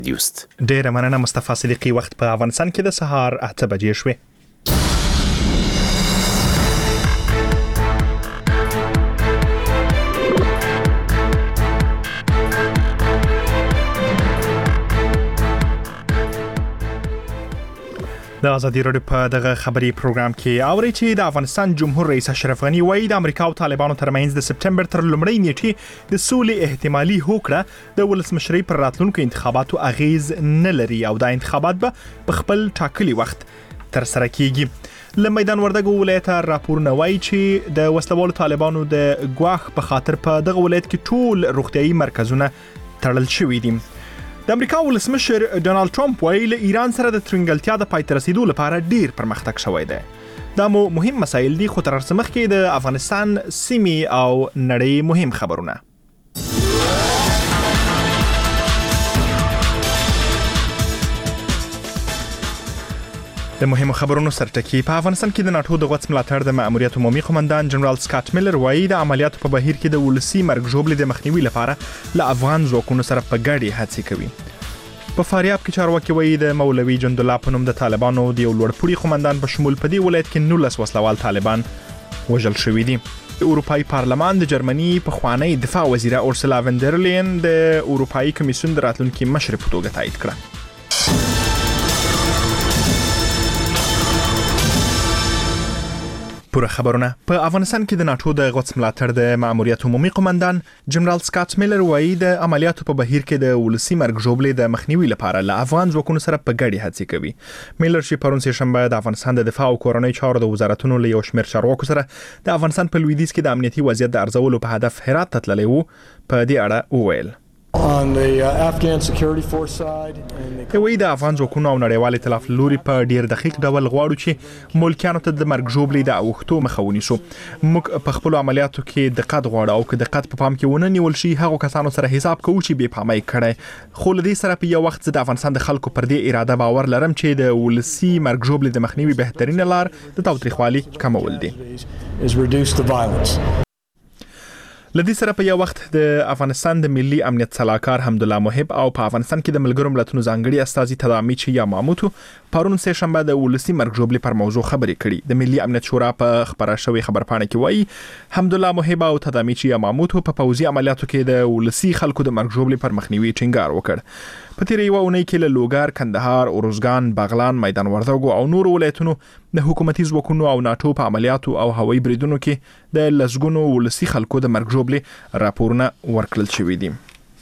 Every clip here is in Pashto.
ډیره مننه مصطفی صدیقی. وخت په افغانستان کې د سهار 8 بجې شوې. د ازادي راډیو په دغه خبري پروګرام کې اوري چې د افغانستان جمهور رئیس اشرف غنی وایي د امریکا او طالبانو ترمنځ د سپټمبر تر لومړۍ نیټې د سولې احتمالي هوکړه د ولسمشرۍ پر راتلونکو انتخاباتو اغیز نه لري او د انتخابات به په خپل ټاکلي وخت تر سره کیږي. له میدان وردګو ولایت راپورونه وایي چې د وسلوالو طالبانو د ګواښ په خاطر په دغه ولایت کې ټول روغتيایي مرکزونه تړل شوي دي. د امریکا ولسمشر ډونالد ټرمپ وایي له ایران سره د ترنګلتیا د پای ته رسیدو لپاره ډیر پرمختګ شوی دی. دا مهم مسایل دي خو تر څه مخکې د افغانستان سیمې او نړۍ مهم خبرونه. د مهمو خبرونو سرټکی په افغانستان کې د ناتو د غوڅ ملاتړ د مأموریت عمومي قومندان جنرال سکاټ میلر وایي د عملیاتو په بهیر کې د ولسی مرګ ژوبلې د مخنیوي لپاره له افغان ځواکونو سره په ګډه هڅې کوي. په فاریاب کې چارواکي وایي د مولوي جندالله په نوم د طالبانو د یو لوړپوړي قومندان په شمول په دې ولایت کې 19 وسلوال طالبان وژل شوي دي. د اروپאי پارلمان د جرمني پخوانی دفاع وزیره اورسولا وندرلین د اروپאי کمیسیون د راتلونکي مشر په توګه تایید کړه. پوره خبرونه په افغانستان کې د ناتو د غوڅ ملاتړ د مأموریت عمومي قومندان جنرال سکاټ میلر وایي د عملیاتو په بهیر کې د ولسی مرګ ژوبلې د مخنیوي لپاره له افغان ځواکونو سره په ګډه هڅې کوي. میلر چې پرون سه شنبه د افغانستان د دفاع او کورنۍ چارو د وزارتونو له یو شمېر چارواکو سره د افغانستان په لویدیځ کې د امنیتي وضعیت د ارزولو په هدف هرات ته تللی وو په دې اړه وویل. On the Afghan security force side وی د افغان ځواکونو او نړیوال ائتلاف لوري په ډیر دقیق ډول غواړو چې ملکیانو ته د مرګ ژوبلې د اوښتو مخه ونیسو. موږ په خپل عملیاتو کې دقت غواړو او که دقت په پام کې ونه نیول شي هغه کسانو سره حساب کوو چې بې پامۍ کړي. خو له دې سره په یو وخت د افغانستان د خلکو پر دې اراده باور لرم چې د ولسی مرګ ژوبلې د مخنیوي بهترینه لار د تاوتریخوالي کمول دي. لدې سره په یو وخت د افغانستان د ملي امنیت صلاحکار حمدالله محب او په افغانستان کې د ملګرو ملتونو ځانګړي استازي تدامیچ یا ماموتو پرون سه شنبه د ولسی مرګ ژوبلې پر موضوع خبرې کړي. د ملي امنیت شورا په خبره شوی خبرپاڼه کې وایي حمدالله محب او تدامیچ یا ماموتو په پوځي عملیاتو کې د ولسی خلکو د مرګ ژوبلې پر مخنیوي ټینګار وکړ. په تیرې یو اونۍ کې له لوګر، کندهار، اروزګان، بغلان، میدان وردګو او نور ولایتونو د حکومتي ځواکونو او ناتو په عملیاتو او هوایي بریدونو کې د لسګونو ولسی خلکو د مرګ ژوبلې راپورونه ورکړل شوي دي.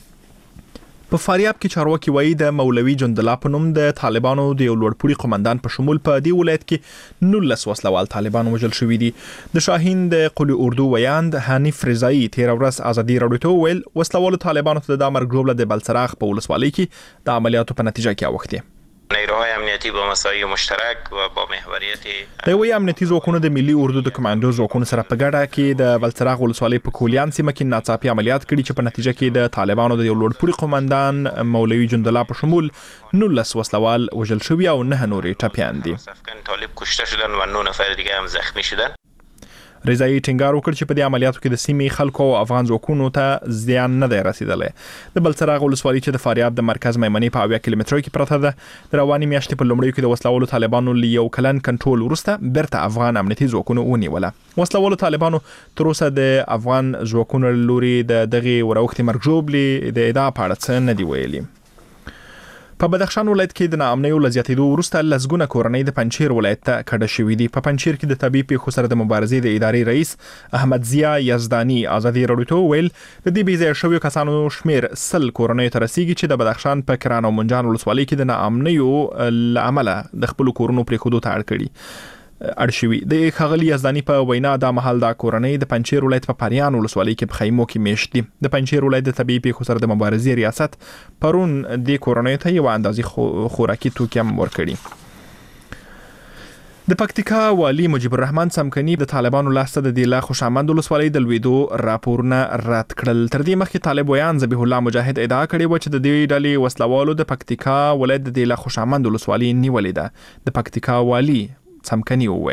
په فاریاب کې چارواکي وایي د مولوي جندالله په نوم د طالبانو د یو لوړپوړي قومندان په شمول په دې ولایت کې 19 وسلوال طالبان وژل شوي دي. د شاهین د قلی اردو ویاند حنیف رضایی تیر ورځ ازادي راډیو ته ویل وسلوالو طالبانو ته د مرګ ژوبله د بلسراغ په ولسوالۍ کې د عملیاتو په نتیجه کې اوښتې. نیروهای امنیتی با مساعی مشترک و با محوریت د وی امنیتي ځواکونو د ملي اردو د کمانډو ځواکونو سره په ګډه کې د بلسراغ ولسوالۍ په کولیان سیمه کې ناڅاپي عملیات کړي چې په نتیجه کې د طالبانو د یو لوړپوړي قومندان مولوي جندالله په شمول 19 وسلوال وژل شوي او 9 نورې ټپیان دي. طالب کشته شدن و 9 نفر دیگه هم زخمی شدن. رضایی ټینګار وکړ چې په دې عملیاتو کې د سیمې خلکو او افغان ځواکونو ته زیان نه دی رسیدلی. د بلسراغ ولسوالۍ چې د فاریاب د مرکز میمنې په 80 کیلومترو کې پرته ده د رواني میاشتې په لومړیو کې د وسلوالو طالبانو له یو کلن کنټرول وروسته بیرته افغان امنیتي ځواکونو ونیوله. وسلوالو طالبانو تر اوسه د افغان ځواکونو لوري د دغه وروختي مرګ ژوبلې د ادعا په اړه څه نه دی ویلي. په بدخشان ولایت کې د ناامنیو له زیاتېدو وروسته لسګونه کورنۍ د پنجشیر ولایت ته کډه شوي دي. په پنجشیر کې د طبي پیښو سره د مبارزې د ادارې رئیس احمد ضیا یزدانی ازادي راډیو ته ویل د دې بې ځایه شویو کسانو شمېر 100 کورنۍ ته رسیږي چې د بدخشان په کران او منجان ولسوالۍ کې د ناامنیو له امله د خپلو کورونو پرېښودو ته اړ کړي. ارشوي د ښاغلي یزدانی په وینا د محل د کورنۍ د پنجشیر ولایت په پریان ولسوالۍ کې په خیمو کې میشت دي. د پنجشیر ولایت د طبي پیښو سره د مبارزې ریاست پرون د کورنۍ ته یو اندازې خوراکي توکي هم ورکړي. د پکتیکا والی مجيب الرحمن سمکنی د طالبانو لاسته د دیله خوشامند ولسوالۍ د لویدو راپورونه رد کړل. تر دې مخکې طالب ویان ذبیح الله مجاهد ادعا کړې و چې د دې ډلې وسلوالو د پکتیکا ولایت د دیله خوشامند ولسوالۍ نیولې ده. د پکتیکا والی سمکنی وویل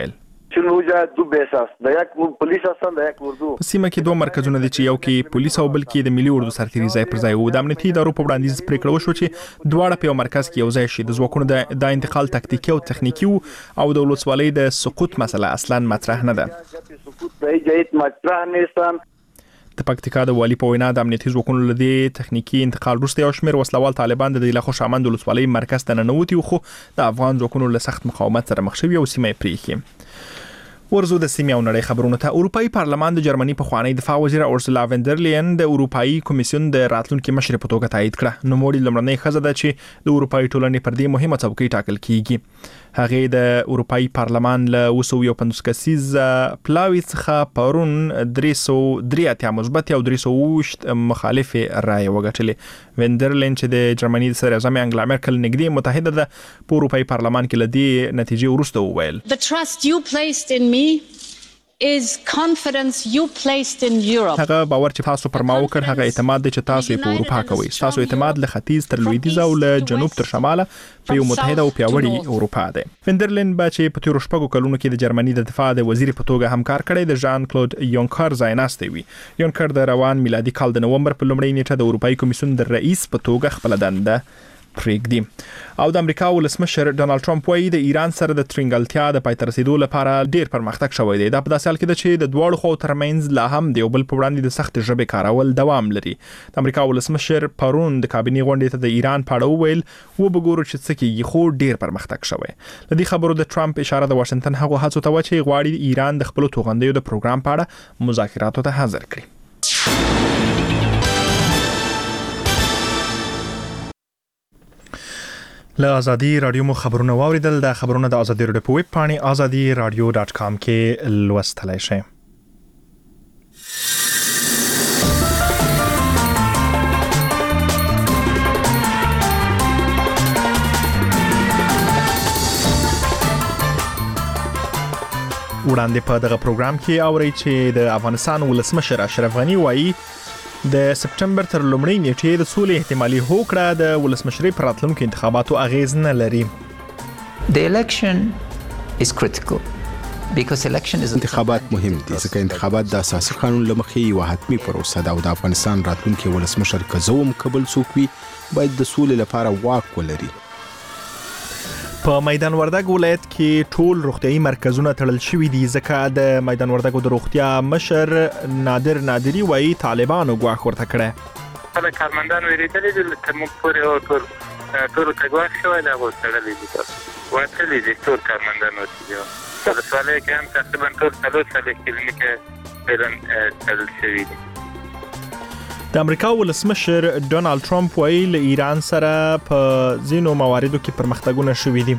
چون اوجا دو بیساس د یک پولیس هستن د یک اردو په سیمه کې دوه مرکزونه دي چې یو کې پولیس او بل کې د ملي اردو سرتیري ځای پر ځای وو. د امنیتي ادارو په وړاندیز پریکړه وشوه چې دواړه په یو مرکز کې یو ځای شي. د ځواکونو د انتقال تکتیکي او تخنیکي او د ولسوالۍ د سقوط مسله اصلا مطرح نه ده. سقوط د جهت مطرح نیستن. د پکتیکا د والی په وینا د امنیتي ځواکونو لدی تخنیکی انتقال وروسته یو شمېر وسلوال طالبان د دله خوشامند ولسوالۍ مرکز ته ننوتي خو د افغان ځواکونو له سخت مقاومت سره مخ شوي او سیمه پریخي. ورزو د سیمې او نړۍ خبرونه ته. اروپאי پارلمان د جرمني په خوانی دفاع وزیر اورسولا وندرلین د اروپאי کمیسیون د راتلونکو مشر په توګه تایید کړه. نو موړي لمړنۍ خزه ده چې د اروپאי ټولنې پر دې مهمه څوکۍ ټاکل کیږي. هغه د اروپאי پارلمان له 250 کسیز پلاوی څخه پرون 303 مثبت او 320 مخالف رائے وګټلې. وندرلین چې د جرمني د صدر اعظم انګلا مرکل نږدې متحده ده په اروپאי پارلمان کې لدی نتیجې ورسته وویل. The trust you placed in me is confidence you placed in Europe. هغه باور چې تاسو پر ما وکړ هغه اعتماد دی چې تاسو په اروپا کوي. تاسو اعتماد له ختیځ تر لویدیځ او له جنوب تر شماله په یو متحده او پیاوړي اروپا دی. وندرلین با چې په تیر شپږو کلونو کې د جرمني د دفاع د وزیر په توګه هم کار کړی د ژان کلود یونکر ځایناسته وي. یونکر د روان میلادي کال د نومبر په لومړۍ نیټه د اروپאי کمیسیون د رئیس په توګه خپل دنده پریږدي. او د امریکا ولسمشر ډونالد ټرمپ وايي د ایران سره د ترنګلتیا د پای ته رسیدو لپاره ډیر پرمختګ شوی دی. دا په داسې حال کې ده چې د دواړو خو ترمنځ لا هم د یو بل په وړاندې د سخت ژبې کارول دوام لري. د امریکا ولسمشر پرون د کابینې غونډې ته د ایران په اړه وویل و بګورو چې څه کیږي خو ډیر پرمختګ شوی. لدې خبرو د ټرمپ اشاره د واشنگټن هغه هڅو ته و چې غواړي ایران د خپل توغندیو د پروګرام په اړه مذاکراتو ته حاضر کړي. له ازادي رادیو مو خبرونه واوریدل. د خبرونه د ازادي رادیو په ویب پاڼې azadiradio.com کې لوستلای شئ. وړاندې په دغه پروګرام کې اورئ چې د افغانستان ولسمشر اشرف غنی وایي د سپټمبر تر لومړۍ نیټې د سولې احتمالي هوکړه د ولسمشرۍ پر راتلونکو انتخاباتو اغیز نه لري. The election is critical because election is انتخابات مهم دي ځکه انتخابات د اساسي قانون لمخې یو حتمي پروسه ده او د افغانستان راتلونکي ولسمشر کزوم قبل څوک وي باید د سولې لپاره واک ولري. په میدان وردګ ولایت کې ټول روغتيایي مرکزونه تړل شوي دي ځکه د میدان وردګ د روغتیا مشر نادر نادری وايي طالبانو غواخ ورته کړه. کله کارمندان ویریدل دي چې موږ پورې او ټول غواخ شوی دا وڅړل دي. واټلې دي ټول کارمندان وڅړل. د سوالې کې هم تقریبا ټول 300 کلینیک پرن تړل شوی دي. د امریکا ولسمشر ډونالد ټرمپ وايي له ایران سره په ځینو مواردو کې پرمختګونه شوي دي.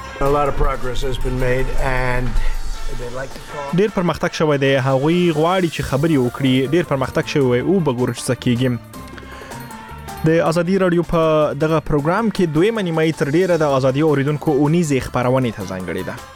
ډیر پرمختګ شوی دی. هغوی غواړي چې خبري وکړي. ډیر پرمختګ شوی او بګور چې کېږي. د ازادي رادیو په دغه پروګرام کې دویمه نیمه تر ډیره د ازادي اوریدونکو اونیزه خبرونه ته ځانګړې ده.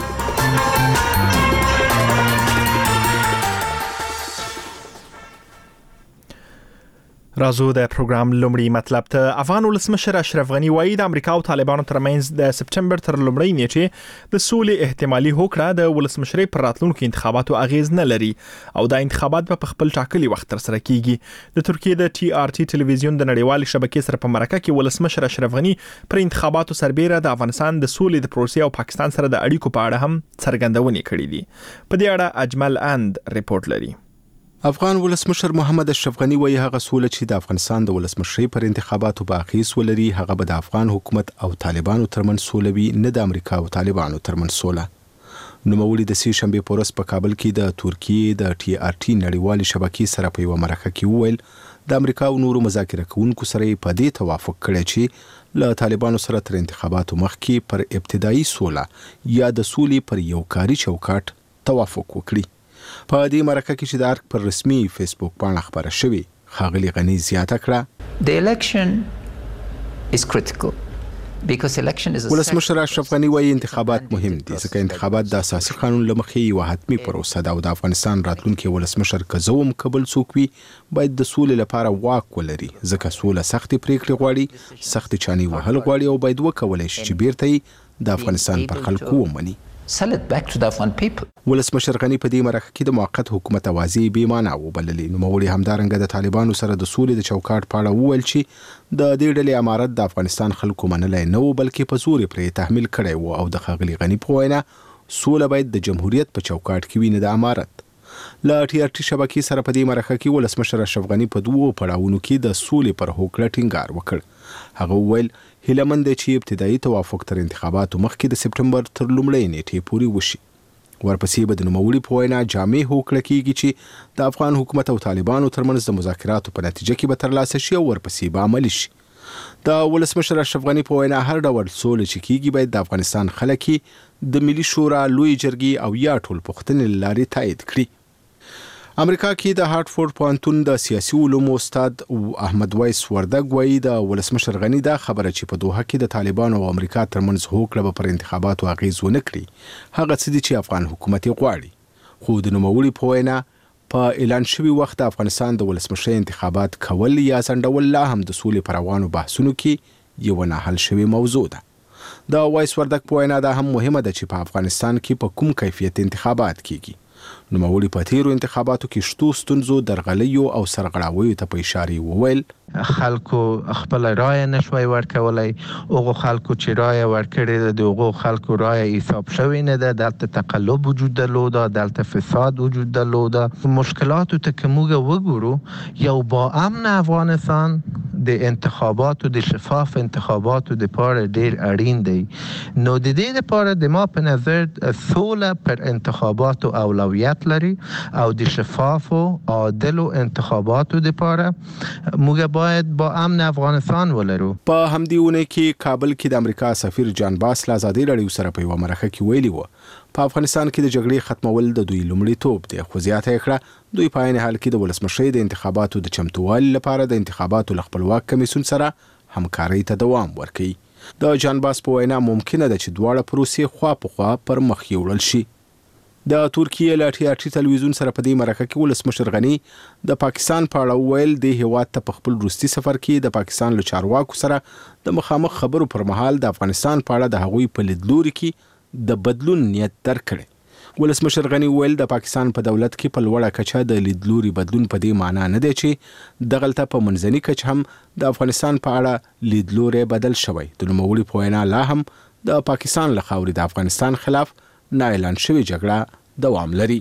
رازو د پروګرام لومړی مطلب ته. افغان ولسمشر اشرف غنی وايي د امریکا او طالبانو ترمنځ د سپټمبر تر لومړۍ نیټې د سولې احتمالي هوکړه د ولسمشرۍ پر راتلونکو انتخاباتو اغیز نه لري او د انتخابات په خپل ټاکلي وخت تر سره کیږي. د ترکیه د TRT ټلویزیون د نړیوال شبکې سره په مرکه کې ولسمشر اشرف غنی پر انتخاباتو سربېره د افغانستان د سولې د پروسې او پاکستان سره د اړیکو په اړه هم څرګندونې کړې دي. په دې اړه اجمل اند ریپورت لري. افغان ولسمشر محمد اشرف غنی وایي هغه سوله چې د افغانستان د ولسمشرۍ پر انتخاباتو په اغیز ولري هغه به د افغان حکومت او طالبانو ترمنځ سوله وي نه د امریکا او طالبانو ترمنځ سوله. نوموړي د سې شنبې په ورځ په کابل کې د ترکیه د TRT نړیوال شبکې سره په یو مرکه کې وویل د امریکا او نورو مذاکره کوونکو سره په دې توافق کړی چې له طالبانو سره تر انتخاباتو مخکې پر ابتدایي سوله یا د سولې پر یو کاري چوکاټ توافق وکړي. په دې مرکه کې چې د ارګ پر رسمي فیسبوک باندې خبره شوې ښاغلي غنی زیاته کړه The election is critical because election is ولسمشر اشرف غنی وايي انتخابات مهم دي ځکه انتخابات د اساسي قانون لمخې یو حتمي پروسه ده او د افغانستان راتلونکي ولسمشر کزوم قبل څوک وي باید د سولې لپاره واک ولري ځکه سوله سختي پریکړې غواړي سختي چاني وهل غواړي او باید وکولای شي چې بیرته د افغانستان پر خلکو ومني. sell it back to the Afghan people. ولسمشر غني په دې مرکه کې د موقت حکومت اوازې بې معنا وبللې. نوموړي همدارنګه د طالبانو سره د سولې د چوکاټ په اړه وویل چې د دې ډلې امارت د افغانستان خلکو منلی نه و، بلکې په زور پرې تحمیل کړی و، او د ښاغلي غني په وینا سوله باید د جمهوریت په چوکاټ کې وي، نه د امارت. له TRT شبکې سره په دې مرکه کې ولسمشر اشرف غني په 2 پړاوونو کې د سولې پر هوکړه ټینګار وکړ. هغه وویل هیله مند دی چې ابتدایي توافق تر انتخاباتو مخکې د سپټمبر تر لومړۍ نیټې پورې وشي. ورپسې به د نوموړي په وینا جامع هوکړه کېږي چې د افغان حکومت او طالبانو ترمنځ د مذاکراتو په نتیجه کې به ترلاسه شي او ورپسې به عملي شي. د ولسمشر اشرف غني په وینا هر ډول سوله چې کېږي باید د افغانستان خلک د ملي شورا لوی جرګې او یا ټولپوښتنې له لارې تایید کړي. امریکا کې د هارټفورد پوهنتون د سیاسي علومو استاد احمد ویس وردګ وایي د ولسمشر غني دا خبره چې په دوحه کې د طالبانو او امریکا ترمنځ هوکړه به پر انتخاباتو اغیز ونه کړي هغه څه دي چې افغان حکومت یې غواړي. خو د نوموړي په وینا په اعلان شوي وخت د افغانستان د ولسمشر انتخابات کول یا ځنډول لا هم د سولې پر روانو بحثونو کې یو نه حل شوی موضوع ده. د ویس وردګ په وینا دا هم مهمه ده چې په افغانستان کې په کوم کیفیت انتخابات کیږي. نوموړي په تیرو انتخاباتو کې شتو ستونزو درغلیو او سرغړاویو ته په اشاره وویل خلکو خپل رای نشوي ورکولای، هغه خلکو چې رای ورکړي د هغه خلکو رای حساب شوی نه ده، دلته تقلب وجود درلوده، دلته فساد وجود درلوده. مشکلاتو ته که موږ وګورو یو با امن افغانستان د انتخاباتو د شفاف انتخاباتو د لپاره ډیر اړین دی. نو د دې لپاره د ما په نظر سوله پر انتخاباتو اولویت لري او د شفاف او عادل انتخاباتو لپاره موږ باید با امن افغانستان ولرو. په همدې ونه کې کابل کې د امریکا سفیر جان باس له ازادي راډیو سره په یوه مرکه کې ویلي و په افغانستان کې د جګړې ختمول د دوی لومړیتوب دی. خو زیاته یې کړه دوی په عین حال کې د ولسمشر د انتخاباتو د چمتووالي لپاره د انتخاباتو له خپلواک کمیسیون سره همکارۍ ته دوام ورکوي. د جان باس په وینا ممکنه ده چې دواړه پروسې خوا په خوا پر مخ یوړل شي. د ترکیه له TRT تلویزیون سره په دې مرکه کې ولسمشر غني د پاکستان په اړه ویل د هیواد ته په خپل وروستي سفر کې د پاکستان له چارواکو سره د مخامخ خبرو پر مهال د افغانستان په اړه د هغوی په لیدلوري کې د بدلون نیت درکړي. ولسمشر غني ویل د پاکستان په دولت کې په لوړه کچه د لیدلوري بدلون په دې معنی نه دی چې دغلته په منځني کچه هم د افغانستان په اړه لیدلوري بدل شوی. د نوموړي په وینا لا هم د پاکستان له خاورې د افغانستان خلاف نه اعلان شوی جګړه دوام لري.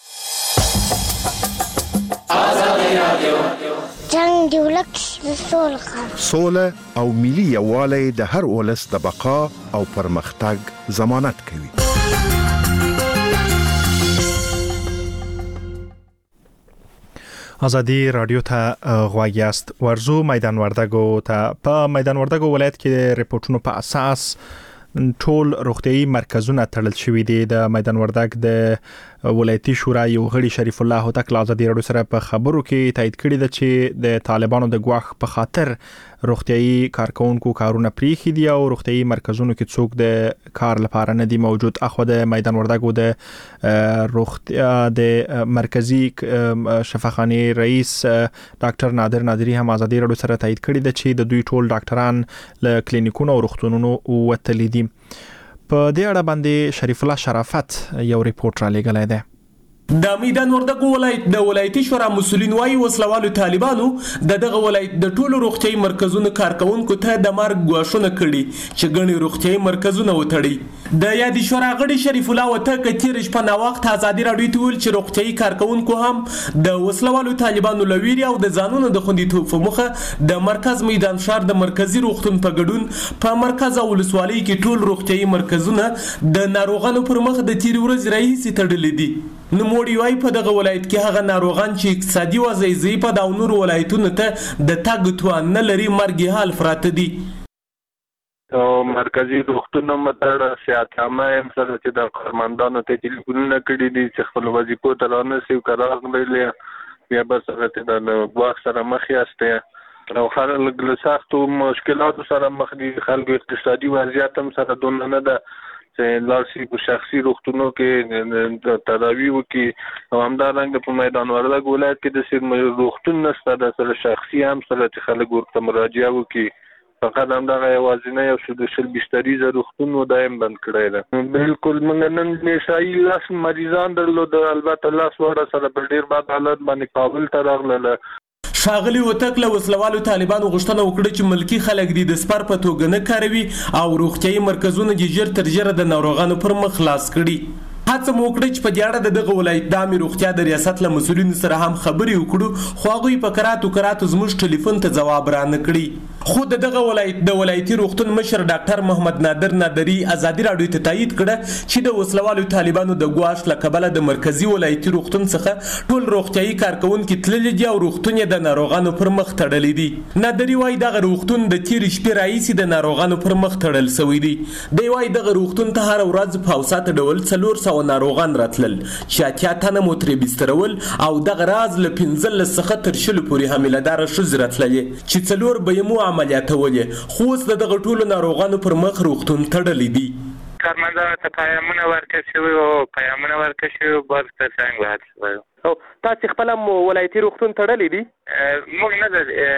جنگ دی ولک سوله او ملي یووالی د هر ولس د بقا او پرمختګ ضمانت کوي. ازادي رادیو ته غوږ یاست. ورزو میدان وردګو ته په میدان وردګو ولایت کې ریپورتونو په اساس ټول روغتيایي مرکزونه تړل شوي دي. د میدان وردګ د ولایتي شورا یو غړي شریف الله هوتک له ازادي رادیو سره په خبرو کې تایید کړی دی چې د طالبانو د ګواښ په خاطر روغتيایي کارکونکو کارونه پریښي دي او روغتيایي مرکزونو کې څوک د کار لپاره نه دی موجود. اخو د میدان وردګو د روغتیا د مرکزی شفاخانه رئیس ډاکټر نادر نادری هم ازادي رادیو سره تایید کړی دی چې د دوی ټول ډاکټران له کلینیکونو او روغتونونو وتلي دي. په دې اړه باندې شریف الله شرافت یو ریپورت را لېږلی دی. د میدان وردګو ولایت د ولایتي شورا مسولین وايي وسلوالو طالبانو دغه ولایت د ټولو روغتيایي مرکزونو کارکونکو ته د مرګ ګواښونه کړي چې ګڼي روغتيایي مرکزونه وتړي. د یادې شورا غړي شریف الله هوتک تیر شپه نا وخت ازادي راډیو ته ویل چې روغتيایي کارکونکو هم د وسلوالو طالبانو لویری او د ځانونو د خوندیتوب په مخه د مرکز میدان شهر د مرکزی روغتون په ګډون په مرکز او ولسوالۍ کې ټول روغتيایي مرکزونه د ناروغانو پر مخ د تیر ورځ راهیسې تړلي دي. نوموړي وايي په دغه ولایت کې هغه ناروغان چې اقتصادي وضع ضعیفه ده او نور ولایتونو ته د تګ توان نه لري مرګ حال پراته دي. او مرکزی روغتون متړ سیاست عامه هم سره چې د کارمندانو ته ټلیفونونه کړي دي چې خپل وظیفو ته رانسي او قرار غوړي بیا به سره ته د واخ سره مخ یاسته او خلک له سختو مشکلاتو سره مخ دي. خلکو اقتصادي وضعیت هم سره دونه نه ده چې لارسي په شخصي روغتونو کې تداوی وکي او همدارنګه په میدان وردګ ولایت کې د سیر روغتون نشته د سره شخصي هم سره چې خلک ورته مراجعه وکي فقط همدغه یوازینی او سل بستریزه روغتون و دا هم بند کړی ده. بالکل موږ نن نسایي 10 مریضان درلودل، البته 10 واړه سره په ډېر بد حالت باندې کابل ته راغلل. ښاغلي هوتک له وسلوالو طالبانو غوښتنه وکړه چې ملکي خلک دې د سپر په توګه نه کاروي او روغتیایي مرکزونه دې ژر تر ژره د ناروغانو پر مخ خلاص کړي. هڅه مو وکړه چې په دې اړه د دغه ولایت د عامې روغتیا د ریاست له مسؤلینو سره هم خبرې وکړو، خو هغوی په کراتو زموږ ټلیفون ته ځواب رانه کړي. خو د دغه ولایت د ولایتي روغتون مشر ډاکټر محمد نادر نادري ازادي راډیو ته تایید کړه چې د وسلوالو طالبانو د ګواښ له کبله د مرکزي ولایتي روغتون څخه ټول روغتیایي کارکوونکي تللي دي او روغتون یې د ناروغانو پر مخ تړلی دي. نادري وایي دغه روغتون د تېرې شپې راهیسې د ناروغانو پر مخ تړل سوی دی. دی وایي دغه روغتون ته هره ورځ په اوساته ډول 400 ناروغان راتلل چې 80 تنه مو ترې بسترول او دغه راز له 15 څخه تر 20 پورې حامله داره ښځې راتللې چې 4 به یې مو عملیاتولې، خو اوس د دغه ټولو ناروغانو پر مخ روغتون تړلی دی. کارمندانو ته پیامونه ورکړل شوي او پیامونه ورکړل شوي بار ته څنګه وهل شوی او تاسې خپله ولایتي روغتون تړلی دی؟ موږ نه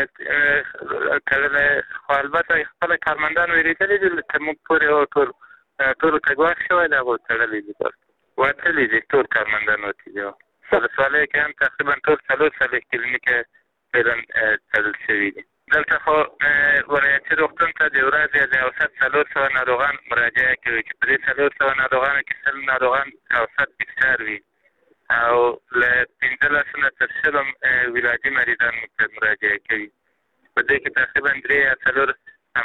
ده خو البته خپله کارمندان ویرېدلي دي که موږ پورې ټول کګواښ شوی دی هغه تړلی دي وتلي دي ټول کارمندان وتلي دي. ولسوالۍ کې هم تقریبا ټول 4 کلینیکې فعلا تړل شوي دي. دلته خو ولایتي روغتون ته د ورځې د اوسط 400 ناروغان مراجعه کوي چې په دې 400 ناروغانو کې 100 ناروغان اوسط بستر وي او له 15 نه تر 20 ولادي مریضان مراجعه کوي. په دې کې تقریبا 3 یا 4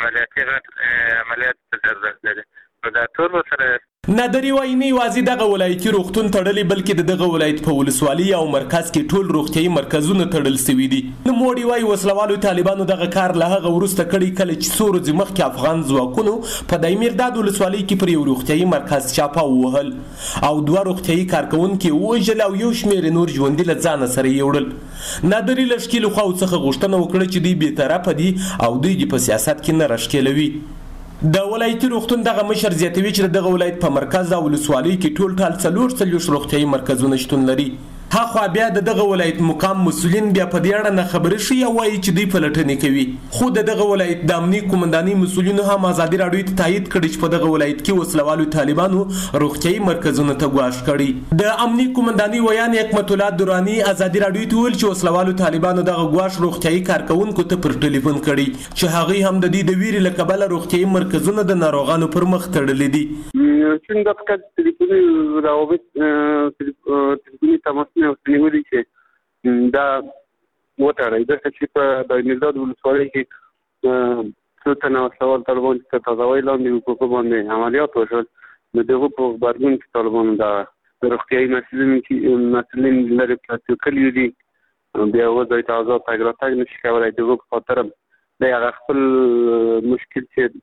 عملیات په ضرورت لري. نو دا ټول سره نادري وایي نه یوازې دغه ولایتي روغتون تړلی بلکې د دغه ولایت په ولسوالۍ او مرکز کې ټول روغتیایي مرکزونه تړل سوي دي. نوموړي وایي وسلوالو طالبانو دغه کار له هغه وروسته کړی کله چې څو ورځې مخکې افغان ځواکونو په دایمیرداد ولسوالۍ کې پر یو روغتیایي مرکز چاپه ووهل او 2 روغتیایي کارکوونکي ووژل او یو شمېر نور ژوندي له ځانه سره یوړل. نادري له ښکېلو خواو څخه غوښتنه وکړه چې دوی بېطرفه دي او دوی دې په سیاست کې نه راښکېلوي. د ولایتي روغتون دغه مشر زیاتوي چې دغه ولایت په مرکز او ولسوالۍ کې ټول 440 روغتیایي مرکزونه شتون لري. هاخوا بیا د دغه ولایت مقام مسؤلین بیا په دې اړه نه خبرې شي او وایي چې دوی پلټنې کوي. خو د دغه ولایت د امني قومندانۍ مسؤلینو هم ازادي راډیو ته تایید کړی چې په دغه ولایت کې وسلوالو طالبانو روغتیایي مرکزونه ته ګواښ کړی. د امني قومندانۍ ویان حکمت الله دراني ازادي راډیو ته ویل چې وسلوالو طالبانو دغه ګواښ روغتیایي کارکوونکو ته پر ټلیفون کړی چې هغوی هم د دې د ویرې له کبله روغتیایي مرکزونه د ناروغانو پر مخ تړلي دي. څنګه فقط ټلیفوني روابط ټلیفوني تماس نه ونیولي چې دا وتړی ځکه چې په دایمیرداد ولسوالۍ کې څو تنه وسلوال طالبان چې تازهوالي لاندې حقوقو باندې عملیات وشول نو د هغو په غبرګون کې طالبانو د روغتیایي مسؤلین لرې پراته کړي دي بیا هغه ځای ته ازاد تګ راتګ نشي کولی. د هغو په خاطر دی هغه خپل مشکل چې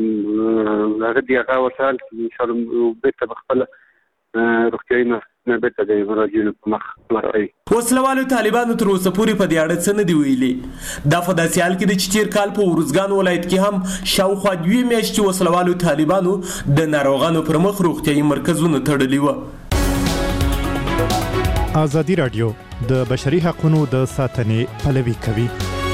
هغه دی هغه ورسره انشاءالله بیرته په خپله روغتیایي مرکزونه بیرته د مراجعینو په مخ ورغوي. وسلوالو طالبانو تر اوسه پورې په دې اړه څه نه دي ویلي. دا په داسې حال کې دی چې تېر کال په ارزګان ولایت کې هم شاوخوا 2 میاشتې وسلوالو طالبانو د ناروغانو پر مخ روغتیایي مرکزونه تړلي وو. ازادي راډیو د بشري حقوقو د ساتنې پلوي کوي.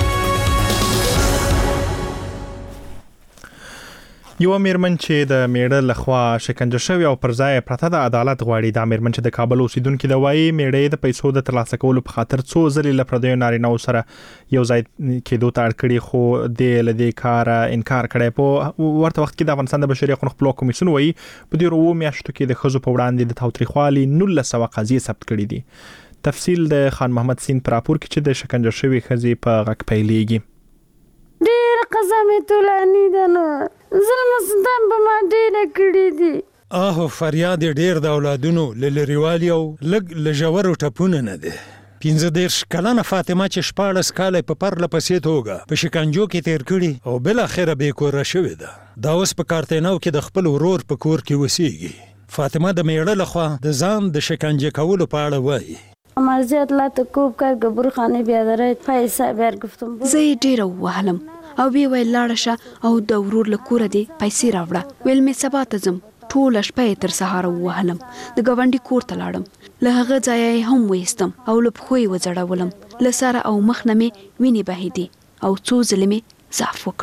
یو میرمن چې د میړه لخوا شکنجه شوی او پر ځای پرته د عدالت غواړي. دا میرمن چې د کابل اوسیدونکو د وایي میړه د پیسو د ترلاسه کولو په خاطر څو ځلې له پردیو نارینه‌و سره یو ځای کېدو ته اړ کړي خو د لدې کار انکار کړی. په ورته وخت کې د افغانستان د بشري حقوقو خپلواک کمیسیون وایي په دې 2 میاشتو کې د ښځو په وړاندې د تاوتریخوالي 1900 قضیې ثبت کړي دي. تفصیل د خان محمد سین پر راپور کې چې د شکنجه شوی ښځې په غږ پیلېږي. ډېر قسمې طولاني ده نو ظلم ستم په ما ډېره کړي دي. فریاد ډېر د اولادونو له لرېوالي او لږ له ژورو ټپونه نه دی. 15 کلنه فاطمه چې 14 کاله په پرله پسې توګه په شکنجو کې تیر کړي او بالاخره بېکوره شوې ده. دا اوس په کارتینو کې د خپل ورور په کور کې اوسېږي. فاطمه د میړه لخوا د ځان د شکنجه کولو په اړه وایي. مرزیت لا تکوب کار گبر خانه بیادره پیسه بیر گفتم زه ډیره وهلم او بیا ویل لاړه شه او د ورور له کوره دې پیسې راوړه. ویل مې سبا ته ځم. ټوله شپه تر سهاره وهلم. د ګاونډي کور ته لاړم. له هغه ځایه هم ویستم او له پښو یې وځړولم. له سره او مخ نه مې وینې بهېدې او څو ځلې مې ضعف وکړ.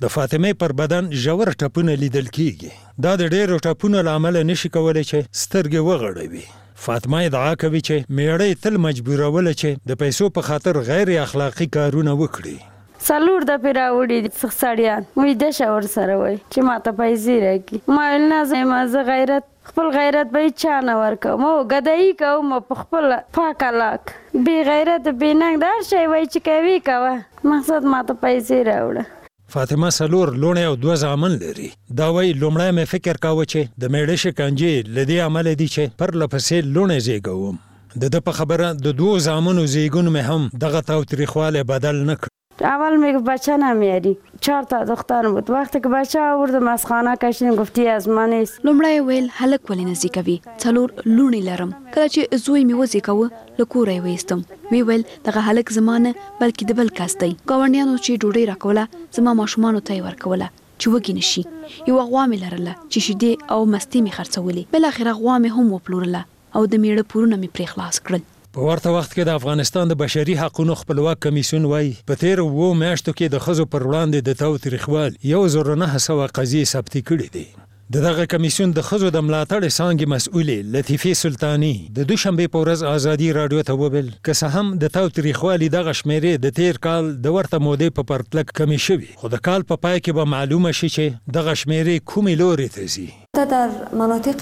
د فاطمه پر بدن ژور ټپونه لیدل کیږي. دا د ډېرو ټپونو له امله نشي کولی چې سترګې وغړوي. فاطمه ادعا کوي چې میړه تل مجبوروله چې د پیسو په خاطر غیر اخلاقی کارونه وکړي. سلور د پیراوړي سړیان وې د شاور سره وای چې ماته پیسې راکې ما نه زما غیرت خپل غیرت به چا نه ورکوم او ګدایي کوم په خپل پاک لاک بی غیرت بی ننګ دار شي وای چې کوي کوه مقصد ماته پیسې راوړه. فاطمه سلور لونه او 2 زامن لري. دا وای لومړی مې فکر کاوه چې د میړه شکنجې لدی عمل دي چې پر لپسې لونه زیږوم. د په خبره د 2 زامنو زیږون مې هم دغه تاوتریخواله بدل نه کړ. اول میگه بچه نمیاری 4 تا دختر بود وقتی که بچه آوردم از خانه کشیدم گفتی از من نیست. لومړی ویل هلک ولې نه زیږوي څلور لوڼې لرم کله چې زوی مې وزیږاوه له کوره یې ویستم وی ویل دغه هلک زما نه بلکې د بل کس دی. ګاونډیانو چې ډوډۍ راکوله زما ماشومانو ته یې ورکوله چې وږي نشي. یوه غوا مې لرله چې شیدې او مستې مې خرڅولې. بالاخره غوا مې هم وپلورله او د میړه پورونه مې پرې خلاص کړل. په ورته وخت کې د افغانستان د بشري حقوقو خپلواک کمیسیون وایي په تیر 2 میاشتو کې د ښځو پر وړاندې د تاوتریخوال 1900 قضیې ثبت کړي دي. دغه کمیسیون د ښځو د ملاتړ څانګې مسؤلې لطیفه سلطانی د دوشنبه په ورځ آزادي رادیو ته وویل که څه هم د تاوتریخوالي دغه شمیرې د تیر کال د ورته مودې په پرتله کمی شوي خو د کال په پای کې به معلومه شي چې دغه شمیرې کومې لورې ته ځي. در مناطق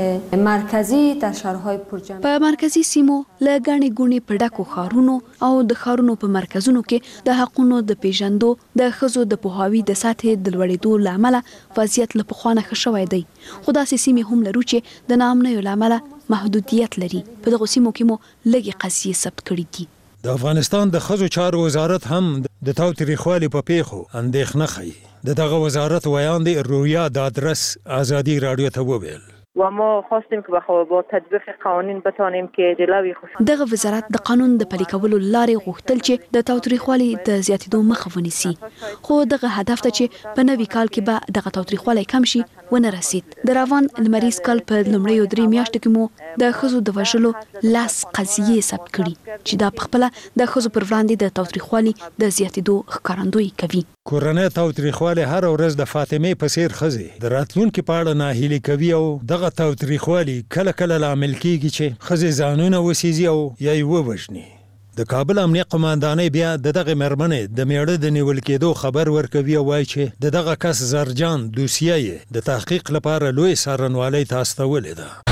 مرکزی در شهرهای پرجمعیت په مرکزی سیمو له غاڼې ګونې په ډکو ښارونو او د ښارونو په مرکزونو کې د حقونو د پیژندو د ښځو د پوهاوي د سطحې د لوړېدو له امله وضعیت له پخوا نه ښه شوی دی. خو داسې سیمې هم لرو چې د ناامنیو له امله محدودیت لري. په دغو سیمو کې مو لږې قضیې ثبت کړي دي. د افغانستان د ښځو چارو وزارت هم د تاوتریخوالي په پیښو اندېښنه ښیي. دغه وزارت ویاند رویا دادرس آزادی رادیو ته وویل و ما خواستیم که با تطبیق قوانین بتانیم که جلوی دغه وزارت د قانون د پلي کولو لارې غوښتل چې د تاوتریخوالي د زیاتېدو مخه ونیسي. خو دغه هدف ته چې په نوي کال کې به دغه تاوتریخوالی کم شي ونه رسید. د روان لمریز کال په لومړیو 3 میاشتو کې مو د ښځو د وژلو 10 قضیې ثبت کړي چې دا پخپله د ښځو پر وړاندې د تاوتریخوالي د زیاتېدو ښکارندویي کوي. کورنۍ تاوتریخوالی هر ورځ د فاطمه په څیر ښځې د راتلونکي په اړه ناهیلي کوي او دغه تاوتریخوالی کله کله لامل کیږي چې ښځې ځانونه وسیزي او یا یې ووژني. د کابل امنیه قماندانۍ بیا دغه مېرمنې د میړه د نیول کېدو خبر ورکوي او وایي چې دغه کس زرجان دوسیه یې د تحقیق لپاره لوی څارنوالۍ ته استولې ده.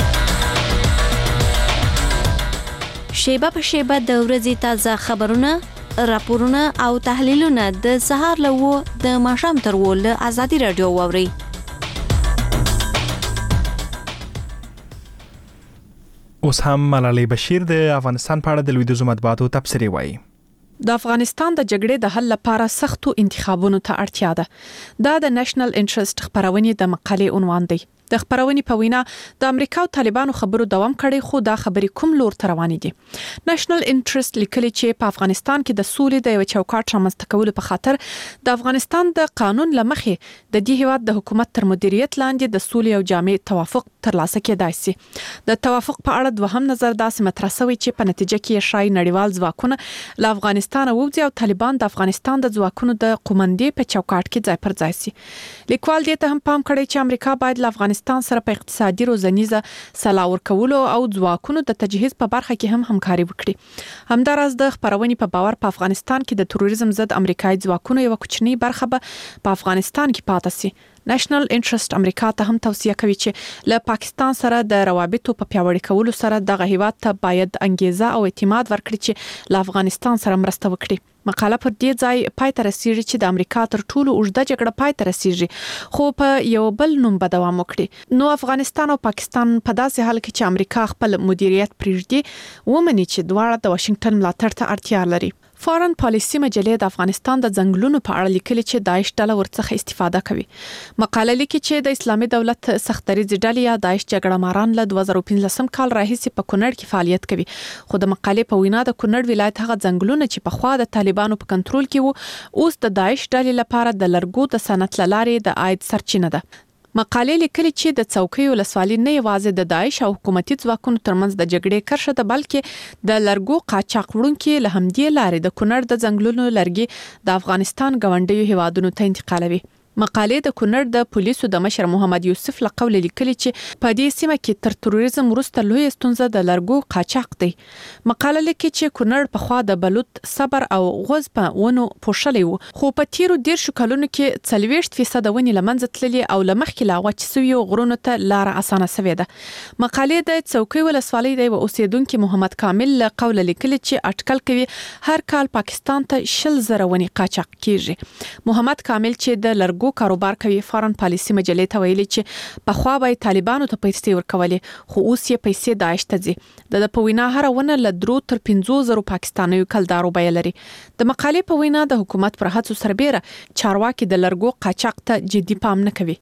شیبه په شیبه د ورځې تازه خبرونه راپورونه او تحلیلونه د سهار له 9 د ماښام تر 10 له آزادي رادیو واورئ. اوس هم ملالۍ بشیر د افغانستان په اړه د لویدیځو مطبوعاتو تبصرې وایي. د افغانستان د جګړې د حل لپاره سختو انتخابونو ته اړتیا ده. دا د نېشنل انټرست خبرونې د مقالې عنوان دی. د خبرونې په وینا د امریکا او طالبانو خبرو دوام کړي خو دا خبرې کوم لور ته روانې دي. نېشنل انټرست لیکلي چې په افغانستان کې د سولې د یو چوکاټ رامنځته کولو په خاطر د افغانستان د قانون لمخې د دې هیواد د حکومت تر مدیریت لاندې د سولې او جامع توافق ترلاسه کېدای شي. د توافق په اړه دوهم نظر داسې مطرح شوی چې په نتیجه کې شای نړیوال ځواکونه له افغانستان ووځي او طالبان د افغانستان د ځواکونو د قومندې په چوکاټ کې ځای پر ځای شي. لیکوال دې ته هم پام کړی چې امریکا باید له افغانستان سره په اقتصادي روزنیزه سلاح ورکولو او ځواکونو د تجهیز په برخه کې هم همکاري وکړي. همداراز د خبرونې په باور په افغانستان کې د تروریزم ضد امریکایي ځواکونو یو کوچنی برخه به په افغانستان کې پاتې شي. نېشنل انټرست امریکا ته هم توصیه کوي چې له پاکستان سره د روابطو په پیاوړي کولو سره دغه هیواد ته باید انګیزه او اعتماد ورکړي چې له افغانستان سره مرسته وکړي. مقاله پر دې ځای پای ته رسیږي چې د امریکا تر ټولو اوږده جګړه پای ته رسیږي خو په یو بل نوم به دوام وکړي. نو افغانستان او پاکستان په داسې حال کې چې امریکا خپل مدیریت پرېږدي ومني چې دواړه د واشنگټن ملاتړ ته اړتیا لري. فارن پالیسی مجلې د افغانستان د ځنګلونو په اړه لیکلي چې داعش ډله ورڅخه استفاده کوي. مقاله لیکي چې د اسلامي دولت سختدریز ډلې یا داعش جګړه ماران له 2015 کال راهیسې په کونړ کې فعالیت کوي. خو د مقالې په وینا د کونړ ولایت هغه ځنګلونه چې په خوا د طالبانو په کنټرول کې وو اوس د داعش ډلې لپاره د لرګو د صنعت لارې د عاید سرچینه ده. مقالې لیکلي چې د څوکۍ ولسوالۍ نه یوازې د داعش او حکومتي ځواکونو ترمنځ د جګړې کرښه ده، بلکې د لرګو قاچاق وړونکي له همدې لارې د کونړ د ځنګلونو لرګي د افغانستان ګاونډیو هیوادونو ته انتقالوي. مقالې د کونړ د پولیسو د مشر محمد یوسف له قوله لیکلي چې په دې سیمه کې تر تروریزم وروسته لوی ستونزه د لرګو قاچاق دی. مقاله لیکي چې کونړ په خوا د بلوط، صبر او غوز په ونو پوښلې وو، خو په تیرو 10 کلونو کې 40% ونې لمنځه تللي او لمخکې لا وچ سوي غرونو ته لار اسانه سوې ده. مقالې د څوکۍ ولسوالۍ د اوسیدونکو محمد کامل له قوله لیکلي چې اټکل کوي هر کال پاکستان ته 10,000 ونې قاچاق کیږي. محمد کامل چې د لرګو کاروبار کوي، فارن پالیسي مجلې ته ویلي چې په خوا به طالبانو ته پیسې ورکولې، خو اوس یې پیسې داعش ته ځي. د په وینا هر ونه له 3 تر 5,000 پاکستانیو کلدارو بیه لري. د مقالې په وینا د حکومت پر هڅو سربېره چارواکي د لرګو قاچاق ته جدي پام نه کوي.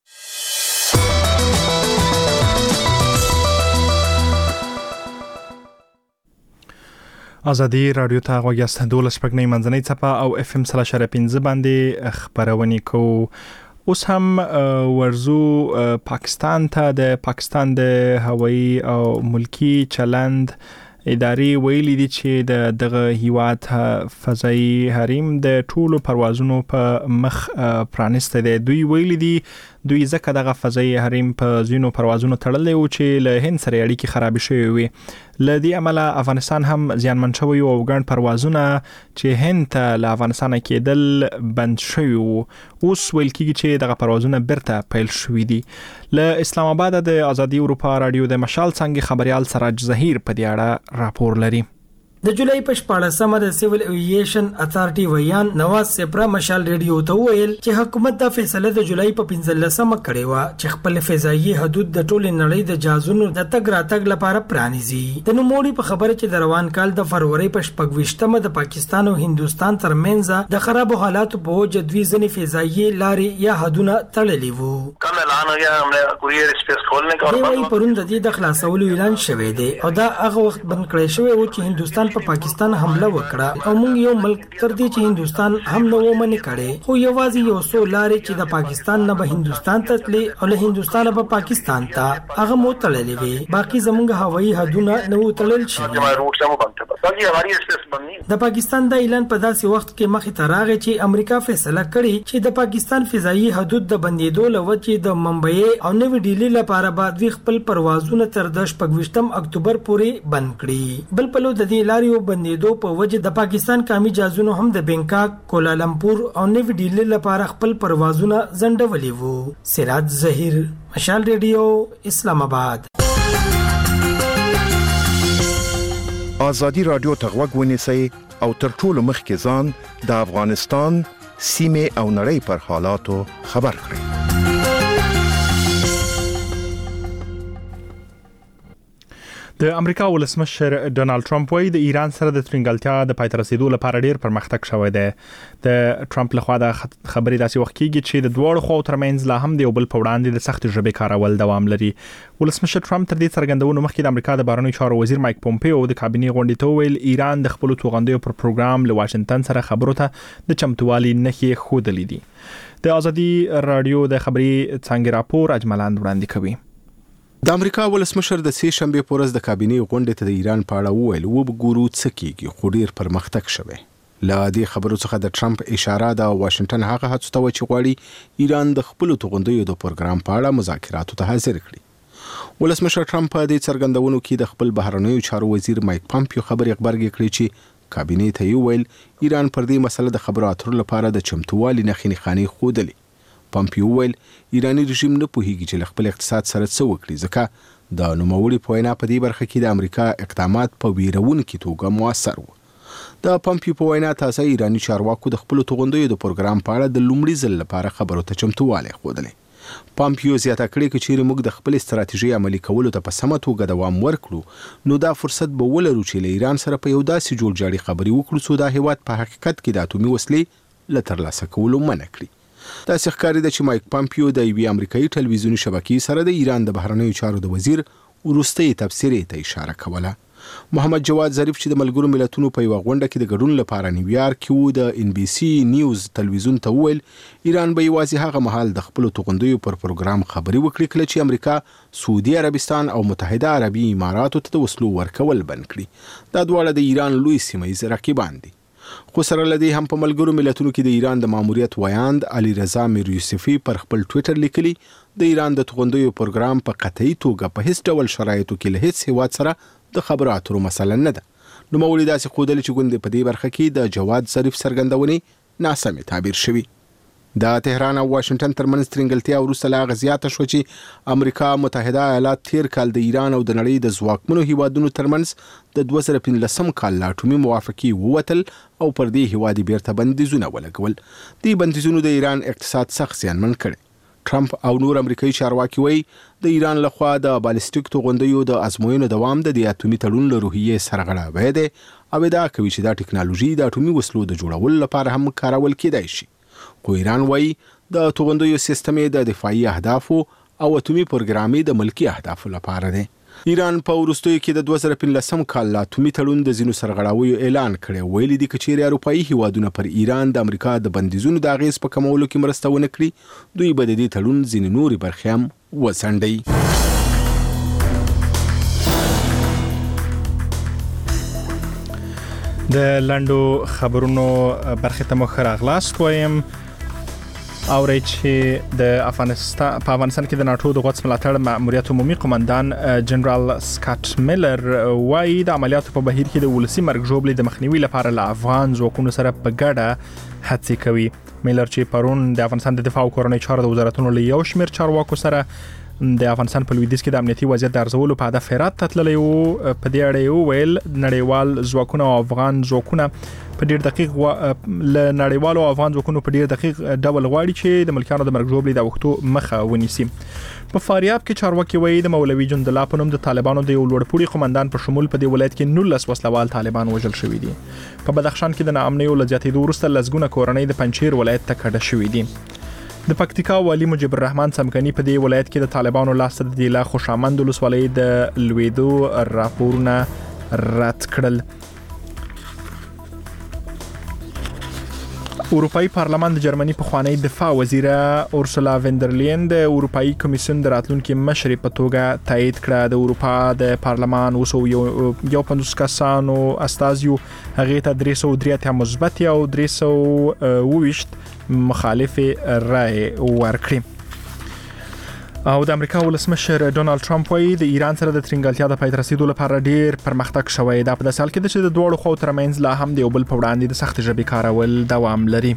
ازادي رادیو ته غوږیاست. 12 پګنې منځنۍ څپه او FM 3.5 باندې خبرونه کوو. اوس هم ورزو پاکستان ته. د پاکستان د هوایي او ملکی چلند ادارې ویلي دي چې دغه هیواد فضایي حریم د ټولو پروازونو په مخ پرانسته دي. دوی ویلي دي دوی ځکه دغه فضایي حریم په ځینو پروازونو تړلې و چې له هند سره اړیکې خراب شوې وي. له دې عمله افغانستان هم زیانمن شوی او ګڼ پروازونه چې هند ته له افغانستان کېدل بند شوی وو اوس ویل کېږي چې دغه پروازونه بیرته پیل شوي دي. له اسلام آباد د ازادي اروپا رادیو د مشال څنګه خبريال سراج ظهیر په دې اړه راپور لري. د جولای په 14مه د سیول ایوییشن اتارټي ویان نواز سپرا مشال ریډیو ته ویل چې حکومت دا فیصله د جولای په 15مه کړې و چې خپل فضایي حدود د ټول نړۍ د جازونو د تګ راتګ لپاره پرانیزي. د نوموړي په خبره چې د روان کال د فروری په 28مه د پاکستان او هندستان ترمنځ د خراب حالات په وجه دوی ځنې فضایي لارې یا حدونه تړلي وو. کوم اعلان یا موږ کوریر سپیس کولنه کوي. دوی پرون د دې د خلاصولو اعلان شوی دی او دا هغه وخت بند کړی شوی و چې هندستان په پاکستان حمله وکړه او موږ یو ملک تر دې چې هندستان هم نه ومني کړي، خو یوازې یو څو لارې چې د پاکستان نه به هندستان ته تللی او له هندستان به پاکستان ته هغه مو تړلې وي. باقي زموږ هوایي حدونه نه و تړل شي. د پاکستان د اعلان په داسې وخت کې مخې ته راغی چې امریکا فیصله کړې چې د پاکستان فضایي حدود د بندیدو لوجې د ممبئی او نوې ډیلی لپاره بعد وی خپل پروازونه تر 28 اکتوبر پورې بند کړي. بل په لور د دې لارې بندیدو په وجه د پاکستان قومي جازونو هم د بینکاک، کوالالمپور او نوې ډیلی لپاره خپل پروازونه ځنډولي وو. سراج ظهیر، مشال ریډیو، اسلام آباد. ازادي رادیو ته غوږ ونیسئ او تر ټولو مخکې ځان د افغانستان سیمه او نړۍ پر حالاتو خبر کړئ. د امریکا ولسمشر ډونالد ټرمپ وايي د ایران سره د ترنګلتیا د پای ته رسیدو لپاره ډیر پرمختګ شوی دی. د ټرمپ لخوا د خبرې داسې وخت کېږي چې د دوه خواو ترمنځ لا هم د یو بل په وړاندې د سخت ژبې کارول دوام لري. ولسمشر ټرمپ تر دې څرګندونو مخکې د امریکا د بهرنیو چارو وزیر مایک پومپیو د کابینې غونډې ته ویل ایران د خپل توغندیو پر پروګرام له واشنگټن سره خبرو ته د چمتووالي نښې ښودلې دي. د ازادي رادیو د خبري څنګه راپور اجملاند وړاندې کوي. د امریکا ولسمشر د سې شنبه پورز د کابینې غونډې ته د ایران په اړه وویل وګورو څه کیږي، خو ډیر پرمختګ شوی. له دې خبرو څخه د ټرمپ اشاره د واشنگټن هغه هڅو ته چې غواړي ایران د خپل توغندیو د پروګرام په اړه مذاکراتو ته حاضر کړي. ولسمشر ټرمپ په دې څرګندونو کې د خپل بهرنیو چارو وزیر مایک پومپیو خبري خبرګي کړی چې کابینې ته ویل ایران پر دې مسله د خبرو اترو لپاره د چمتووالي نښې خاني خودلې. پومپیو ویل ایرانی رژیم نه پوهیږي چې خپل اقتصاد سره څه وکړي، ځکه د نوموړي په وینا په دې برخه کې د امریکا اقدامات په ویرونکو توګه موثر وو. د پومپیو په وینا تاسو ایرانی چارواکو د خپل توغندیو د پروګرام په اړه د لومړي ځل لپاره خبرو ته چمتووالی ښودلی. پومپیو زیاته کړې چې موږ د خپل استراتیژي عملي کولو ته په سمه توګه دوام ورکړو نو دا فرصت به ولرو چې له ایران سره په یو داسې جوړجاړي خبرې وکړو چې دا هیواد په حقیقت کې د اتومي وسلې له ترلاسه کولو منع کړي. دا ښکاري د چې مایک پومپیو د یوې امریکایي ټلویزیوني شبکې سره د ایران د بهرنیو چارو د وزیر ورستۍ تبصرې ته اشاره کوله. محمد جواد ظریف چې د ملګرو ملتونو په یو غونډه کې د ګډون لپاره نیویارک کې د NBC نیوز تلویزیون ته وویل ایران به یوازې هغه مهال د خپل توغندیو پر پروګرام خبري وکړي کله چې امریکا سعودي عربستان او متحده عربي اماراتو ته د وسلو ورکول بند کړي دا دواړه د ایران لوی سیمه‌یز رقیبان دي خو سره لدی هم په ملګرو ملتونو کې د ایران د ماموریت ویاند علي رضا میر یوسفي پر خپل ټوئیټر لیکلي د ایران د توغندیو پروګرام په قطعي توګه په هیڅ ډول شرایطو کې له هیڅ هیواد سره د خبرو اترو مسله نه ده نو مولوی داسې خودل چې ګوند په دې برخه کې د جواد ظریف څرګندونې ناسمه تعبیر شوی د تهران او واشنگټن ترمنځ ترنګلتیا وروسته لا غزياته شو چې امریکا متحده ایالات تیر کال د ایران او د نړۍ د ځواکمنو هیوادونو ترمنځ د 2015 کال لا اټومي موافقه ووتل او پر دې هیوادي بیرته بندیزونه ولګول دې بندیزونو د ایران اقتصاد سخت زیانمن کړ ټرمپ او نور امریکایي چارواکي وایي د ایران لخوا د بالستیک توغندیو د ازموینو دوام د اټومي تړون له روحیې سره غړاوی دی او دا کوي چې دا ټکنالوژي د اټومي وسلو د جوړولو لپاره هم کارول کېدای شي خو ایران وایي د توغندیو سیستم د دفاعي اهدافو او اټومي پروګرامي د ملکی اهدافو لپاره دی ایران په وروستیو کې د 2015 کال لا اټومي تړون د ځینو سرغړاویو اعلان کړی ویلي دي چې چیرې اروپאי هیوادونه پر ایران د امریکا د بندیزونو د اغیز په کمولو کې مرسته ونه کړي دوی به د دې تړون ځینې نورې برخې هم وڅنډي د لندو خبرونو برخه ته مخ راغلاست وایم اوري چې د افغانستان کې د ناتو د غوڅ ملاتړ ماموریت عمومي قومندان جنرال سکاټ میلر وايي د عملیاتو په بهیر کې د ولسی مرګ ژوبلې د مخنیوي لپاره له افغان ځواکونو سره په ګډه هڅې کوي میلر چې پرون د افغانستان د دفاع او کورنۍ چارو د وزارتونو له یو شمېر چارواکو سره د افغانستان په لویدیځ کې د امنیتي وضعیت د ارزولو په هدف هرات ته تللی وو په دې اړه یو ویل نړیوال ځواکونه او افغان ځواکونه په ډیر دقیق ل نړیوالو او افغان ځواکونو په ډیر دقیق ډول غواړي چې د ملکیانو د مرګ ژوبلې د وختو مخه ونیسي په فاریاب کې چارواکي وایي د مولوي جند الله په نوم د طالبانو د یو لوړپوړي قومندان په شمول په دې ولایت کې 19 وسلوال طالبان وژل شوي دي په بدخشان کې د ناامنۍ او لزیاتېدو وروسته لسګونه کورنۍ د پنجشیر ولایت ته کډه شوي دي د پکتیکا والی مجيب الرحمن سمګنی په دې ولایت کې د طالبانو لاسته د لا خوشامند ولسوالۍ د لویدو راپورونه رد کړل اروپאי پارلمان د جرمني په خوانی دفاع وزیره اورسولا وندرلین د اروپאי کمیسیون د راتلونکو مشري په توګه تایید کړه د اروپا د پارلمان وسو یو 50 کسانو استازیو هغه ته 303 مثبت او 320 مخالف رائے ورکړي او د امریکا ولسمشر ډونالد ټرمپ وايي د ایران سره د ترنګلتیا د پای ته رسیدو لپاره ډیر پرمختګ شوی دا په داسې حال کې چې د دوړو خو ترمنځ لا هم د یو بل په وړاندې د سخت ژبې کارول دوام لري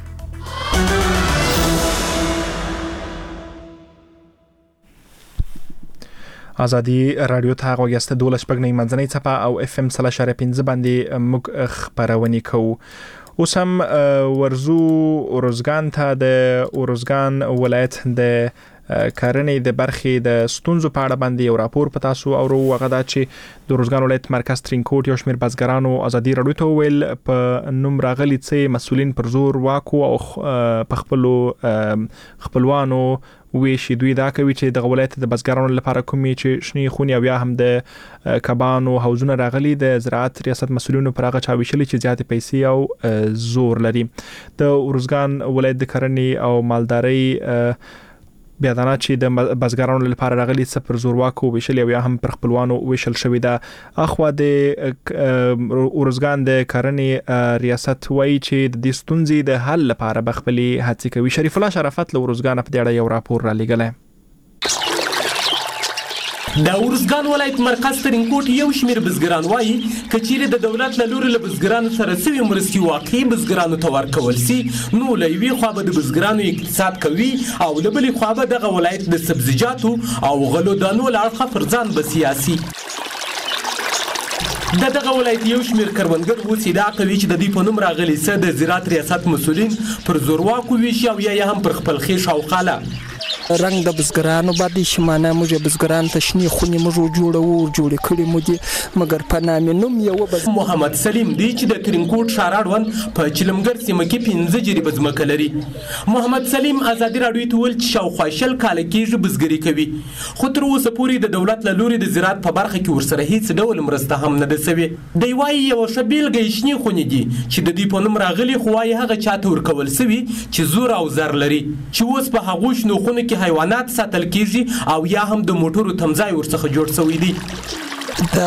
ازادي رادیو ته غوښته 12 شپږنۍ منځنۍ صفه او FM 3.15 باندې موږ خبرونه کوو اوس هم ورزو اورزګان ته د اورزګان ولایت د کارنې د برخې د ستونزو په اړه باندې یو راپور په تاسو او هغه دا چې د اورزګان ولایت مرکز ترینکوټ یو شمېر بزګرانو ازادي رادیو ته ویل په نوم راغلي چې مسولین پر زور واکو او په خپلوانو ویشي دوی دا کوي چې د ولایت د بزګرانو لپاره کومي چې شنی خونی او یا هم د کبانو حوزونه راغلي د زراعت ریاست مسولینو پر هغه چاويشلي چې زیات پیسې او زور لري د اورزګان ولایت د کرنې او مالدارۍ بیا دا چې د بزګرانو لپاره راغلي صفر زور واکو ویشل یا هم پر خپلوانو ویشل شوی دا اخوا د اورزګان د کرنې ریاست وایي چې د دې ستونزې د حل لپاره بخپلي هڅې کوي شریف الله شرافت له اورزګان په دې اړه یو راپور را لېږلی د اورزګان ولایت مرکز ترینکوټ یو شمېر بزګران وایي کچېرې د دولت له لوري له بزګرانو سره سوي مرستې واقعي بزګرانو ته ورکول سي نو له یوې خوا به د بزګرانو اقتصاد کوي او له بلې خوا به دغه ولایت د سبزیجاتو او غلو دانو له اړخه پر ځان به سیاسي دغه ولایت یو شمېر کروندګر اوس ادعا کوي چې د دې په نوم راغلي څه د زراعت ریاست مسولین پر زورواکو ویشي او یا هم پر خپل خېش او خاله رنګ د بزګرانو باندې شمانه موږ بزګران ته شنی خونی موږ جوړ کړی مو دي مګر په نامې نوم یو محمد سلیم دی چې د ترینکوټ شاراړون په چلمګر سیمه کې 15 جریبه ځمکه لري. محمد سلیم ازادي راډیو ته ویل چې شاوخوا شل کال کېږي بزګري کوي خو تر اوسه پورې د دولت له لوري د زراعت په برخه کې ورسره هیڅ ډول مرسته هم نه ده سوې. دی وایي یو ښه بیلګه یې شنې خونې دي چې د دوی په نوم راغلي خو وایي هغه چاته ورکول سوي چې زور او زر لري چې اوس په هغو شنو خونو کې حیوانات ساتل کېږي او یا هم د موټرو تمځای ورڅخه جوړ شوی دی. د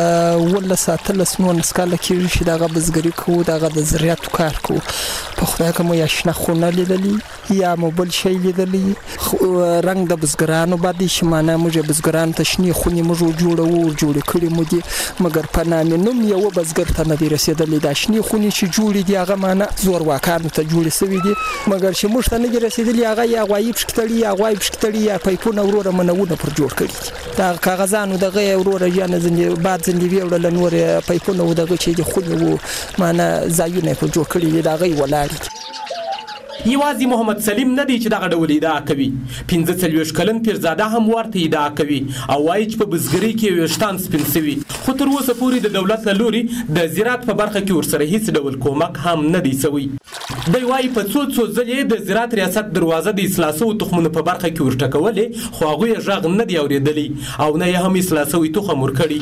19 کال کېږي چې دغه بزګري کوو دغه د زراعت کار کوو په خدای کوم یا شنه خونه لیدلی یا مو بل شی لیدلی رنګ د بزګرانو باندې شمانه موږ بزګران ته شنی خونی موږ جوړ کړی مو دي مګر په نامې نوم یو بزګر ته نه دی رسیدلی دا شنی خونی چې جوړې دي هغه معنا زور واکانو ته جوړې سوي دي مګر چې موږ ته نه دی رسیدلی هغه یا غوایب شکتلی یا غوایب شکتلی یا پایپونه وروره منونه پر جوړ کړی دا کاغذانو دغه وروره یا نه بعد زندوی وړل نور پایپونه ودغه چې خونی وو معنا زایونه پر جوړ کړی دي دا غي ولاړ. یوازې محمد سلیم نه دی چې دغه ډول ادعا کوي 45 کلن پیرزاده هم ورته ادعا کوي او وایي چې په بزګرۍ کې ویشتان سپین سوي خو تر اوسه پورې د دولت له لوري د زراعت په برخه کې ورسره هیڅ ډول کومک هم نه دی سوی. دی وایي په څو ځلې د زراعت ریاست دروازه د اصلاح شوو تخمونو په برخه کې ورټکولې خو هغوی یې غږ نه دی اورېدلی او نه یې هم اصلاح شوی تخم ورکړي.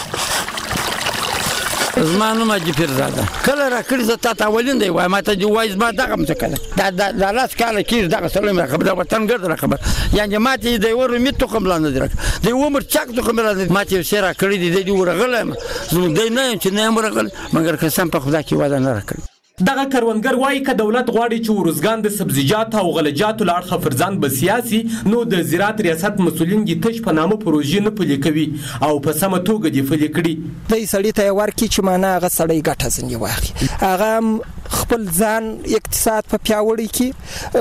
زما نوم حاجي پیرزاده کله راکړي زه تا ته اولین دی وایم ما ته دې وایي زما دغه مځکه ده دا لاس کاله کېږي دغه سړی مې راخبر د وطن ګرد راخبر یعنې ما ته د یوه رومي تخم لا نه دي راکړی د یو عمر چاک تخم را نه ما ته یو شی راکړی دی دی ورغلی یم زموږ دی نه یم چې نه یم ورغلی مګر قسم په خدا کې وعده نه راکړي. دغه کروندګر وایي که دولت غواړي چې ورزګان د سبزیجات او غلجاتو له اړخه فرزان به سیاسي نو د زراعت ریاست مسؤلین دې تش په نامه پروژې نه پلي کوي او په سمه توګه دې پلي کړي. دی سړي ته یې ورکړي چې معنا هغه سړی ګټه ځنې واخلي هغه خپل ځان اقتصاد په پیاوړي کې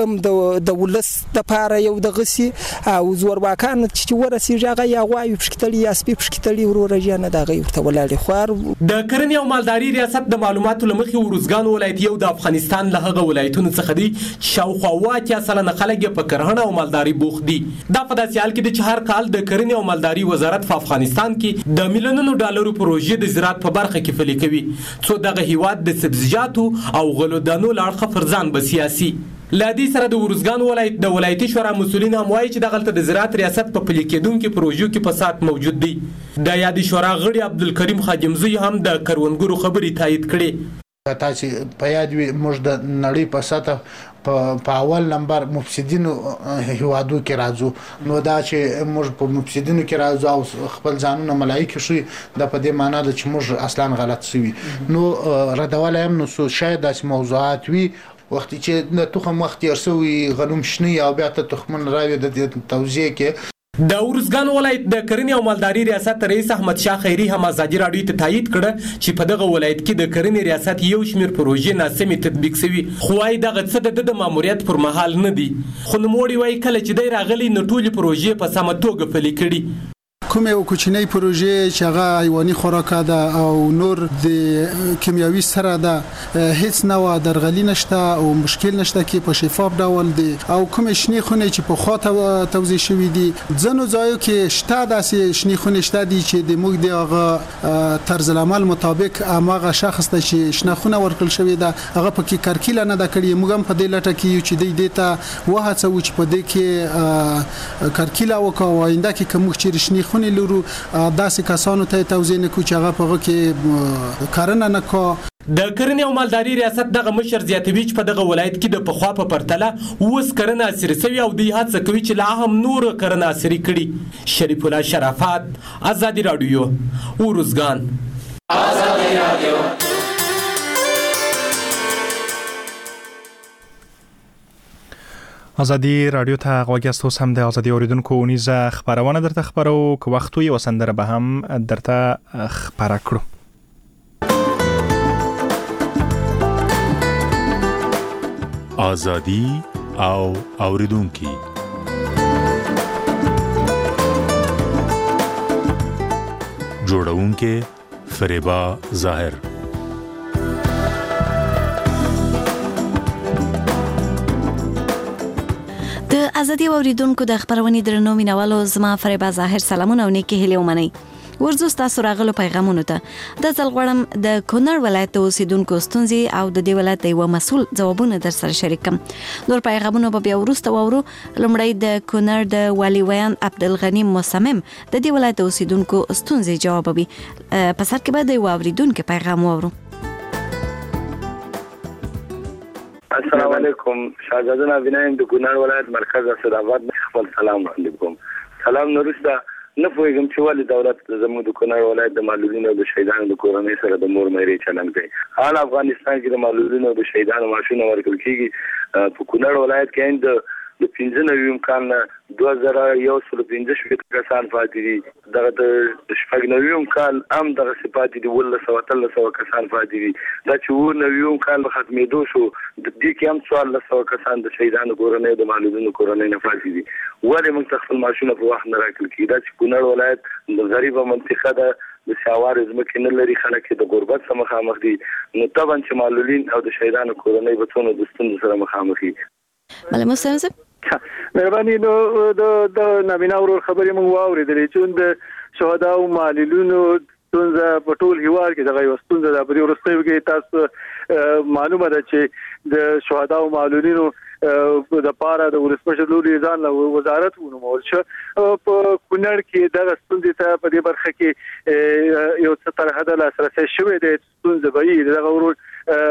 د ولس دپاره یو دغه سي او زورواکان چې ورسېږي هغه یا غواوې پشکتلي یا سپي پشکتلي وروره جانه د هغې ورته ولاړې خوار. د کرنې او مالداري ریاست د معلوماتو له مخې ورزګان ولایت یو د افغانستان له هغه ولایتونو څخه دی چې شاوخوا 80% خلک یې په کرهڼه او مالداري بوخت دي. دا په داسې حال کې دی چې هر کال د کرنې او مالداري وزارت په افغانستان کې د میلیونونو ډالرو پروژې د زراعت په برخه کې پلي کوي څو دغه هیواد د سبزیجاتو او غلو دانو له اړخه فرزان به سیاسي. له دې سره د ورزګان ولایت د ولایتي شورا مسؤلین هم وایي چې دغلته د زراعت ریاست په پلي کېدونکو پروژو کې فساد موجود دی. د یادې شورا غړي عبدالکریم خاجمزی هم د کروندګرو خبرې تایید کړې. تاسو په یاد وي موږ د نړۍ په سطح په اول نمبر مفسدینو هیوادو کې راځو نو دا چې موږ په مفسدینو کې راځو او خپل ځانونه ملایکه شوي دا په دې معنی ده چې موږ اصلا غلط شوي نو ردواله هم نو شاید داسې موضوعات وي وخت چې د تخم وخت یرسوي غنم شنی او بیا ته تخمون راوي د توزیع کې. د ورزګان ولایت د کرنې او مالداري ریاست رئیس احمد شاه خیری هم ازادي راډیو ته تایید کړه چې په دغه ولایت کې د کرنې ریاست یو شمېر پروژې ناسمې تطبیق شوي خو وايي دغه څه د ماموریت پر مهال نه دي خو نوموړي وايي کله چې دی راغلی نو ټولې پروژې په سمه توګه پلي کړي. کومه یو کوچنی پروژې چې هغه حیواني خوراک ده او نور د کیمیاوي سره ده هیڅ نوع درغلي نشته او مشکل نشته کې په شفاف ډول دي او کوم شنی خونه چې په خاطر توزیع شوی دي ځنو ځایو کې شته داسې شنی خونه شته دي چې د موږ د هغه طرز العمل مطابق هغه شخص ته چې شنه خونه ورکړل شوی ده هغه په کې کارکیله نه ده کړی موږ هم په دې لټه کې یو چې د دې ته وهڅو چې په دې کې کارکیله وکړو آینده کې کوم چې شنی لورو داسې کسانو ته توزیع نه کو چې هغه په کې کارنه نه کو. د کرنې او مالداري ریاست دغه مشر زیاتوي چې په دغه ولایت کې د پخوا په پرتله اوس کرنه عصري شوې او دوی هڅه کوي چې لا هم نور کرنه عصري کړي. شریف الله شرافت ازادي راډیو ورزګان. ازادي راډیو ازادي رادیو ته غوږیاست. اوس هم د ازادي اوریدونکو ونیزه خبرونه درته خبرو که وخت وي وسندره به هم درته خبره کړو. ازادي او اوریدونکو جوړونکو فریبا ظاهر. د ازادي اوریدونکو د خبرونې درنو مینوالو زما فریبا ظاهر سلامونه او نیکی هیله ومنئ. ورزو تاسو راغلو پیغامونو ته د ځل غواړم د کونړ ولایت اوسیدونکو ستونزې او د دې ولایت یو مسؤل ځوابونه در سره شریکم. نور پیغامونه به بیا وروسته واورو. لومړی د کونړ د والي ویان عبدالغنی مصمم د دې ولایت اوسیدونکو ستونزې جوابوي. په سر کې به د اوریدونکو پیغام واورو. السلام علیکم. شاهزاده نبینایم د کونړ ولایت مرکز اسداباد خپل سلام وړاندې کوم. سلام نورسته نه پوهیږم چې ولې دولت زموږ د کونړ ولایت د معلولینو او د شهیدانو د کورنۍ سره د مور مېرې چلند کوي. حال افغانستان کې د معلولینو او د شهیدانو معاشونه ورکړل کیږي. په کونړ ولایت کې د 95 کال نه 2115 کسان پاتې دي. دغه د 90 کال هم دغه صفات دي 1300 کسان پاتې دي. دا چې 90 کال ختمېدو شو د دې کې هم 1400 کسان د شهیدانو کورنۍ او د معلولینو کورنۍ نه پاتې دي. ولې موږ خپل معاشونه په وخت نه راکړل کیږي؟ دا چې کونړ ولایت د غریبه منطقه ده، د شاوار ځمکې نه لري، خلک د غربت سره مخامخ دي. نو طبعا چې معلولین او د شهیدانو کورنۍ به څونه د ستونزو سره مخامخ دي. بله مستنزم مهرباني. نو د نابینا ورور خبرې موږ واورېدلې چې د شهدا او معلولینو ستونزه په ټول هیواد کې دغه یو ستونزه ده. په دې وروستیو کې تاسو معلومه ده چې د شهدا او معلولینو د پاره د ولسمشر لوري ځان له وزارت ونومول شو. په کونړ کې دغه ستونزې ته په دې برخه کې یو څه تر حده لاسرسی شوی دی. ستونزه به یې دغه ورور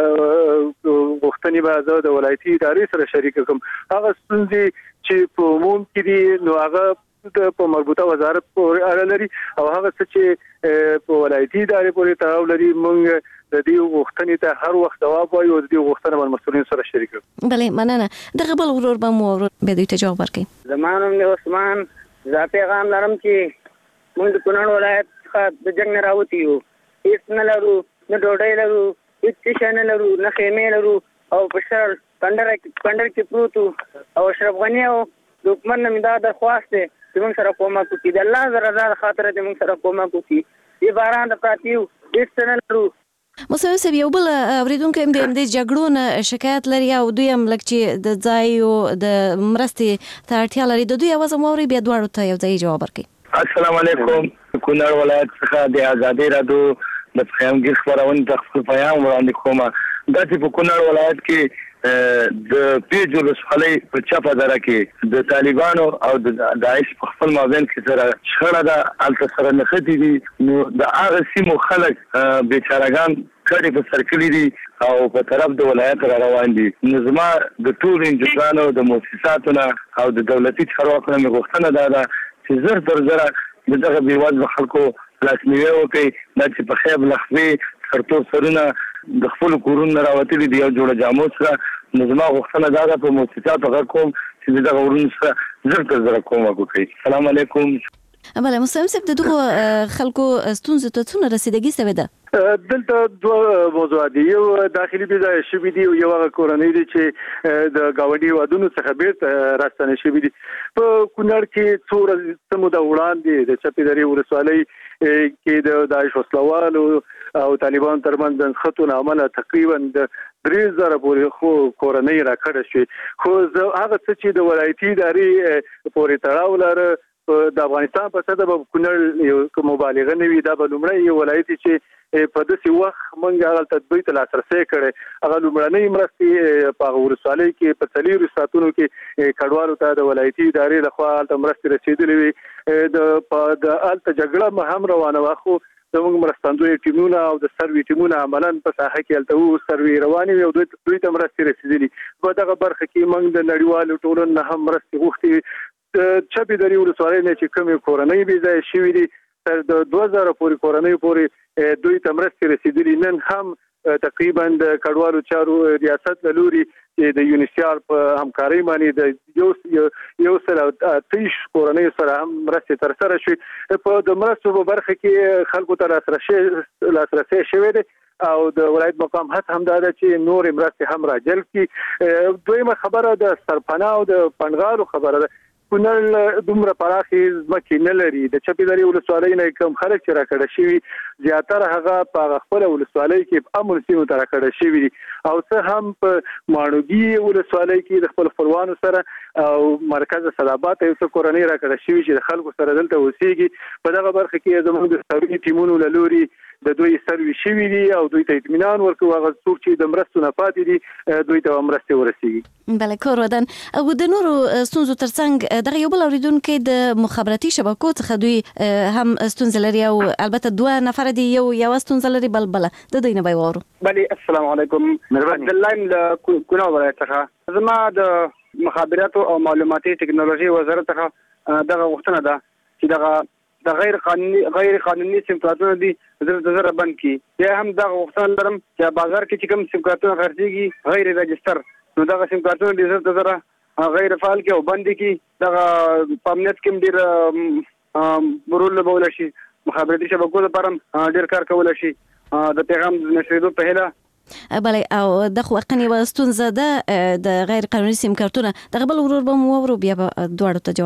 غوښتنې به زه د ولایتي ادارې سره شریک کوم. هغه ستونزې چې په عموم کې دي نو هغه په مربوطه وزارت پورې اړه لري او هغه څه چې په ولایتي ادارې پورې تړاو لري موږ د دې غوښتنې ته هر وخت جواب وایو او د دې غوښتنه باندې مسؤلین سره شریک کوو. بله مننه. دغه بل ورور به مو به دوی ته جواب ورکړي. زمانم د عثمان زه پیغام لرم چې موږ د کونړ ولایت څخه د جنګ نه راوتی یو. هیڅ نه لرو، نه ډوډۍ لرو، هیڅ شی نه لرو، نه خیمې لرو او په شر کندر کې پروت او اشرف غنی او د حکومت نه دا درخواست دی چې موږ سره کومک وکړي. د الله رضا خاطر دې موږ سره کومک وکړي. دې باران د پاتیو هیڅ نه لرو. مصطفی صاحب یو بل اوریدونکو هم د جګړو نه شکایت لري او دوی هم لکه چې د ځای او د مرستې ته اړتیا لري. د دوی اواز موري بیا دواړو ته یو ځای جواب ورکړي. السلام علیکم. کونړ ولایت څخه د ازادي رادیو د پیغامګر خبرونه ته خپل پیغام وړاندې کوم. دا چې په کونړ ولایت کې د پیجو لسخلي په چپه دره کې د طالبانو او د داعش په خپل مابین کې سره شخړه ده الته سره نښتې دي. نو د هغه سیمو خلک بیچارهګان کړي په سرکلي دي او په طرف د ولایت را روان دي. نو زما د ټول انجوګانو د مؤسساتو نه او د دولتي چارواکو نه غوښتنه ده چې زر تر زره دغه بېوزله خلکو لاسنیوي وکړي. دا چې په خیب لخوې سرتور سرونه د خپل کورونو راوتلي دي یو جوړه جامو سره. نو زما غوښتنه دا ده په مؤسساتو غږ کوم چې دغه ورونو سره زر تر زره کومک وکړي. السلام علیکم. بله مستقیم صاحب د دغو خلکو ستونزو ته څومره رسیدګي شوې ده؟ دلته دوه موضوعات دي. یو داخلي بې شوي دي او یو هغه کورنۍ دي چې د ګاونډي هیوادونو څخه بیرته راستنه شوي دي. په کونړ کې څو ورځې موده وړاندې د چپې درې ولسوالۍ کې د داعش وسلوالو او طالبان ترمنځ د خطونه عمله تقریبا د 3000 پورې خو کورنۍ راکړه شوې. خو هغه څه چې د ولایتي ادارې پورې تړاو لري د افغانستان په ساده به کونړ یو مبالغه نه وي. دا به لومړی یو ولایت چې په داسې وخت موږ هغه تدبیر ته لاسرسی کړی. هغه لومړنۍ مرستې په ولسوالۍ کې په 4 ساعتونو کې کډوالو ته د ولایتي ادارې لخوا هلته مرستې رسېدلې وي. د هلته جګړه هم روانه وه خو زموږ مرستندوی ټیمونه او د سروي ټیمونه عملاً په ساحه کې هلته سروي روانې وي او دوی ته مرستې رسېدلي. په دغه برخه کې موږ د نړیوالو ټولنو نه هم مرستې غوښتې. چپې درې ولسوالۍ نه چې کومې کورنۍ بې ځایه شوي دي تر د 2000 پورې کورنۍ پورې دوی ته مرستې رسېدلي. نن هم تقریبا د کډوالو چارو ریاست له لوري د یونیسیار په همکارۍ باندې د 123 کورنۍ سره هم مرستې ترسره شوې. په د مرستو په برخه کې خلکو ته لاسرسی شوی دی او د ولایت مقام هم دا ده چې نور مرستې هم راجلب کړي. دویمه خبره د سرپناه او د پنډغالو خبره ده کونړ دومره پراخي ځمکې نه لري. د چپیداري ولسوالۍ نه کم خلک چې راکړه شوي زیاتره هغه په خپل ولسوالۍ کې په امن سیمو ته راکړه شوي دي او څه هم په ماڼوګي ولسوالۍ کې د خپل خپلوانو سره او مرکز صدابات یو څه کورنۍ راکړه شوي چې د خلکو سره دلته اوسېږي. په دغه برخه کې زموږ د سروي ټیمونو له لوري د دوی سروي شوي دي او دوی ته اطمینان ورکوي هغه څوک چې د مرستو نه پاتې دي دوی ته مرستې ورسیږي. بله کور ودان او د نورو ستونزو ترڅنګ دغه یو بل اوریدونکو د مخابراتي شبکو څخه دوی هم ستونزې لري او البته دوه نفر دي یو ستونزه لري بل د دوی نه به وورو. بله السلام علیکم عبد الله له کونړ ولایت څخه زما د مخابراتو او معلوماتي ټکنالوژي وزارت څخه دغه غوښتنه ده چې دغه د غیر قانوني سیم کارتونه دي زر بند کی. یا هم دا غوښتنه لرم چې بازار کې چې کوم سیم کارتونه خرڅيږي غیر رجستر نو دا سیم کارتونه د زر غیر فعال کې او بند کی. دا پامنیت کې ډیر مرول بوله شي مخابراتي شبکو لپاره ډیر کار کول شي د پیغام نشریدو په هله. بله او د خو ستونزه ده د غیر قانوني سیم کارتونه د غبل ورور به مو ورو بیا دوړو ته